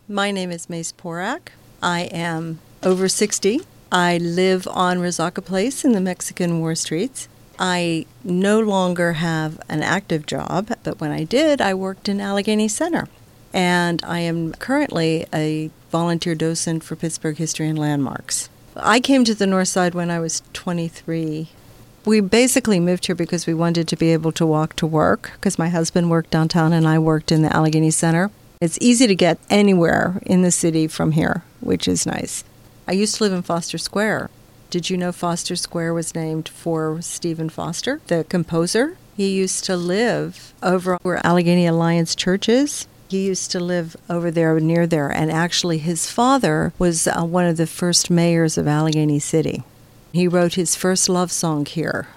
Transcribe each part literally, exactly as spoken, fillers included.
My name is Mace Porak. I am over sixty. I live on Resaca Place in the Mexican War Streets. I no longer have an active job, but when I did, I worked in Allegheny Center. And I am currently a volunteer docent for Pittsburgh History and Landmarks. I came to the North Side when I was twenty-three. We basically moved here because we wanted to be able to walk to work, because my husband worked downtown and I worked in the Allegheny Center. It's easy to get anywhere in the city from here, which is nice. I used to live in Foster Square. Did you know Foster Square was named for Stephen Foster, the composer? He used to live over where Allegheny Alliance Church is. He used to live over there, near there, and actually his father was uh, one of the first mayors of Allegheny City. He wrote his first love song here,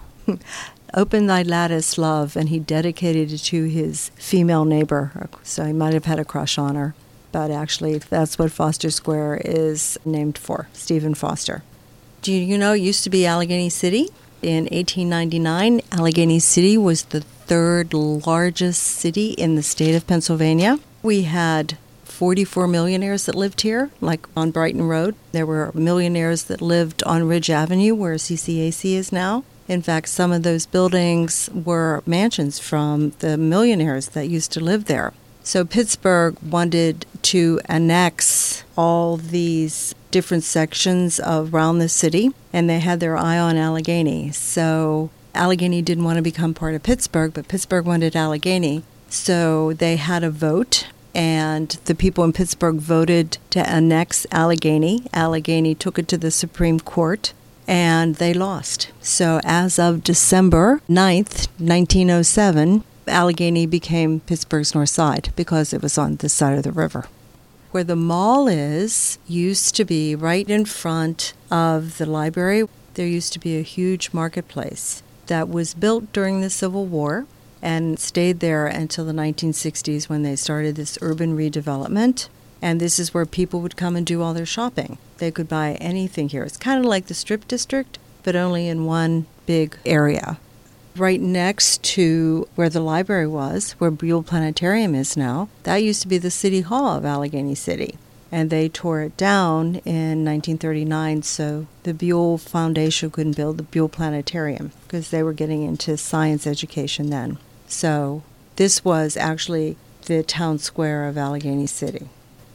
Open Thy Lattice, Love, and he dedicated it to his female neighbor, so he might have had a crush on her. But actually, that's what Foster Square is named for, Stephen Foster. Do you know it used to be Allegheny City? In eighteen ninety-nine, Allegheny City was the third largest city in the state of Pennsylvania. We had forty-four millionaires that lived here, like on Brighton Road. There were millionaires that lived on Ridge Avenue, where C C A C is now. In fact, some of those buildings were mansions from the millionaires that used to live there. So Pittsburgh wanted to annex all these different sections around the city, and they had their eye on Allegheny. So Allegheny didn't want to become part of Pittsburgh, but Pittsburgh wanted Allegheny. So they had a vote, and the people in Pittsburgh voted to annex Allegheny. Allegheny took it to the Supreme Court, and they lost. So as of December ninth, nineteen oh seven, Allegheny became Pittsburgh's North Side because it was on this side of the river. Where the mall is used to be right in front of the library. There used to be a huge marketplace that was built during the Civil War and stayed there until the nineteen sixties when they started this urban redevelopment. And this is where people would come and do all their shopping. They could buy anything here. It's kind of like the Strip District, but only in one big area. Right next to where the library was, where Buell Planetarium is now, that used to be the City Hall of Allegheny City. And they tore it down in nineteen thirty-nine, so the Buell Foundation couldn't build the Buell Planetarium because they were getting into science education then. So this was actually the town square of Allegheny City.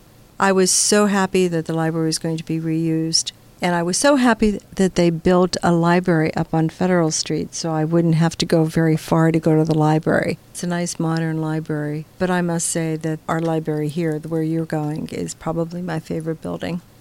I was so happy that the library was going to be reused. And I was so happy that they built a library up on Federal Street so I wouldn't have to go very far to go to the library. It's a nice modern library, but I must say that our library here, where you're going, is probably my favorite building.